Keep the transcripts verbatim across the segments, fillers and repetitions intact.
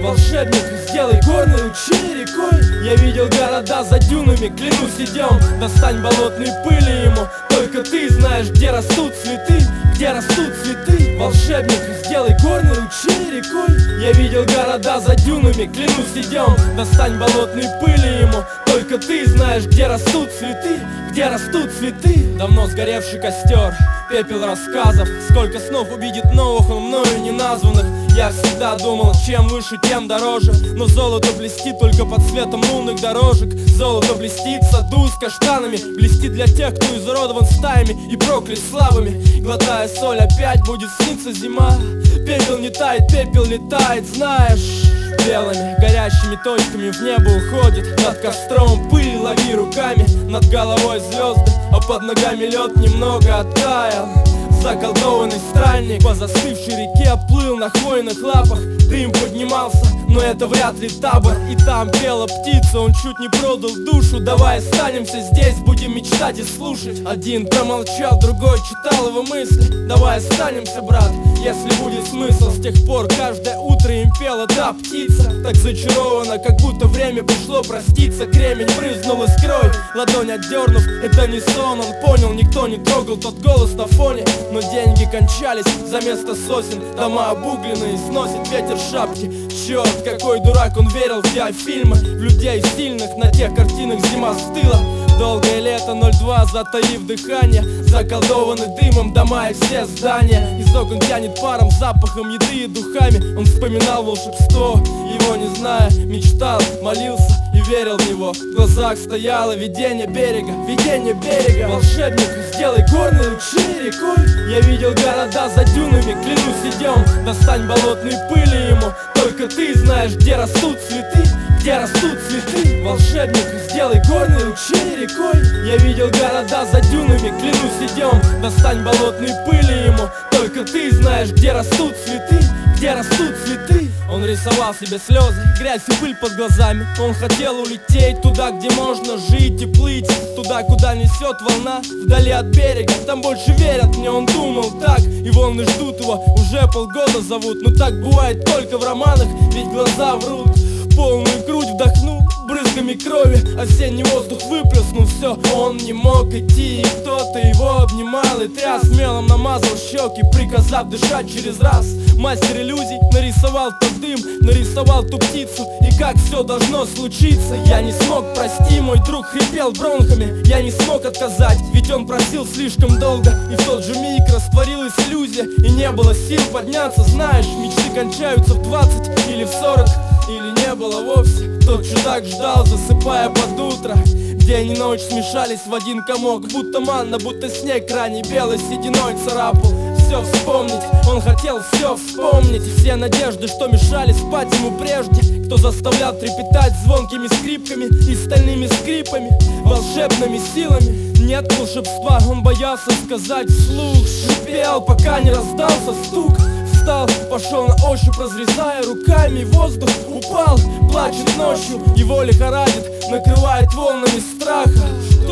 Волшебник, сделай горной ручей рекой. Я видел города за дюнами, клянусь, идем. Достань болотной пыли ему. Только ты знаешь, где растут цветы, где растут цветы. Волшебник, сделай горной ручей рекой. Я видел города за дюнами, клянусь, идем. Достань болотной пыли ему. Только ты знаешь, где растут цветы, где растут цветы. Давно сгоревший костер, пепел рассказов. Сколько снов увидит новых, он мною не названных. Я всегда думал, чем выше, тем дороже. Но золото блестит только под светом лунных дорожек. Золото блестит в саду с каштанами. Блестит для тех, кто изуродован стаями и проклят славами. Глотая соль, опять будет сниться зима. Пепел не тает, пепел летает, знаешь. Белыми горящими точками в небо уходит. Над костром пыль лови руками. Над головой звезды, а под ногами лед немного оттаял. Заколдованный странник по застывшей реке плыл на хвойных лапах. Дым поднимался, но это вряд ли табор. И там пела птица, он чуть не продал душу. Давай останемся здесь, будем мечтать и слушать. Один промолчал, другой читал его мысли. Давай останемся, брат, если будет смысл. С тех пор каждое утро им пела та птица. Так зачарована, как будто время пришло проститься. Кремень брызнул искрой, ладонь отдернув. Это не сон, он понял, никто не трогал тот голос на фоне. Но деньги кончались, за место сосен дома обугленные, сносит ветер шапки. Черт, какой дурак, он верил в диафильмы, в людей сильных, на тех картинах зима стыла. Долгое лето, ноль два, затаив дыхание. Заколдованы дымом дома и все здания. Из окон тянет паром, запахом еды и духами. Он вспоминал волшебство, его не зная. Мечтал, молился и верил в него. В глазах стояло видение берега, видение берега. Волшебник, сделай горной ручей рекой. Я видел города за дюнами, клянусь, идем. Достань болотной пыли ему. Только ты знаешь, где растут цветы, где растут цветы. Волшебник, сделай горной ручей рекой. Я видел города за дюнами, клянусь, идем. Достань болотной пыли ему. Только ты знаешь, где растут цветы, где растут цветы. Он рисовал себе слезы, грязь и пыль под глазами. Он хотел улететь туда, где можно жить и плыть. Туда, куда несет волна, вдали от берега. Там больше верят мне, он думал так. И волны ждут его, уже полгода зовут. Но так бывает только в романах, ведь глаза врут. Полную грудь вдохнул, брызгами крови осенний воздух выплеснул все. Он не мог идти, и кто-то его обнимал и тряс. Мелом намазал щеки, приказав дышать через раз. Мастер иллюзий нарисовал тот дым, нарисовал ту птицу, и как все должно случиться. Я не смог, прости, мой друг хрипел бронхами. Я не смог отказать, ведь он просил слишком долго. И в тот же миг растворилась иллюзия, и не было сил подняться. Знаешь, мечты кончаются в двадцать или в сорок, или не было вовсе. Тот чудак ждал, засыпая под утро. День и ночь смешались в один комок, будто манна, будто снег ранний белой сединой царапал. Все вспомнить, он хотел все вспомнить. Все надежды, что мешали спать ему прежде, кто заставлял трепетать звонкими скрипками и стальными скрипами, волшебными силами. Нет волшебства, он боялся сказать вслух. Шипел, пока не раздался стук. Встал, пошел на ощупь, разрезая руками воздух. Упал, плачет ночью, его лихорадит, накрывает волнами страха.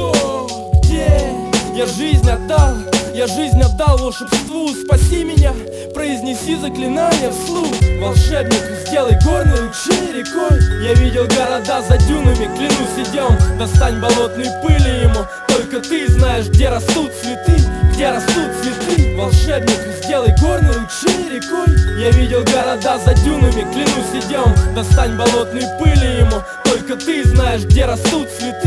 Что? Где? Я жизнь отдал, я жизнь отдал волшебству. Спаси меня, произнеси заклинание вслух. Волшебник, сделай горной ручей рекой. Я видел города за дюнами, клянусь, идем. Достань болотной пыли ему. Только ты знаешь, где растут цветы, где растут цветы. Волшебник, сделай горной ручей рекой. Я видел города за дюнами, клянусь, идем. Достань болотной пыли ему. Только ты знаешь, где растут цветы.